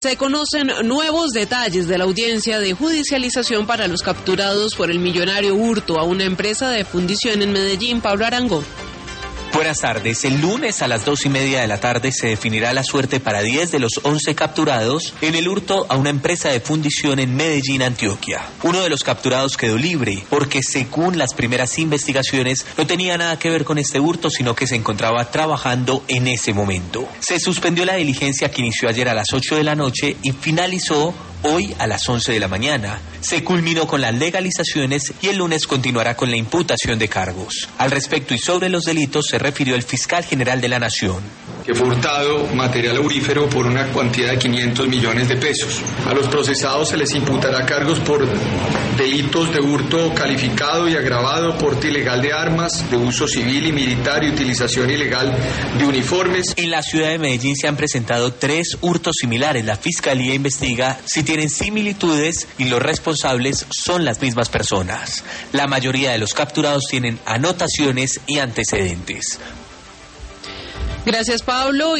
Se conocen nuevos detalles de la audiencia de judicialización para los capturados por el millonario hurto a una empresa de fundición en Medellín. Pablo Arango. Buenas tardes. El lunes a las 2:30 de la tarde se definirá la suerte para 10 de los 11 capturados en el hurto a una empresa de fundición en Medellín, Antioquia. Uno de los capturados quedó libre porque, según las primeras investigaciones, no tenía nada que ver con este hurto, sino que se encontraba trabajando en ese momento. Se suspendió la diligencia que inició ayer a las 8 de la noche y finalizó hoy a las 11 de la mañana. Se culminó con las legalizaciones y el lunes continuará con la imputación de cargos. Al respecto y sobre los delitos se refirió el fiscal general de la Nación. Que fue hurtado material aurífero por una cuantía de 500 millones de pesos. A los procesados se les imputará cargos por delitos de hurto calificado y agravado, porte ilegal de armas, de uso civil y militar y utilización ilegal de uniformes. En la ciudad de Medellín se han presentado 3 hurtos similares. La Fiscalía investiga si tienen similitudes y los responsables son las mismas personas. La mayoría de los capturados tienen anotaciones y antecedentes. Gracias, Pablo.